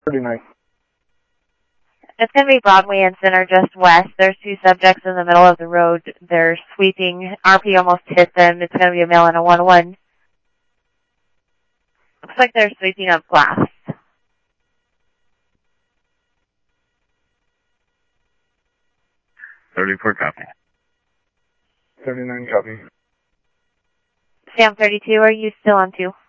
39. It's going to be Broadway and Center just west. There's two subjects in the middle of the road. They're sweeping. RP almost hit them. It's going to be a male and a 1-1. Looks like they're sweeping up glass. 34 copy. 39 copy. Sam 32, are you still on 2?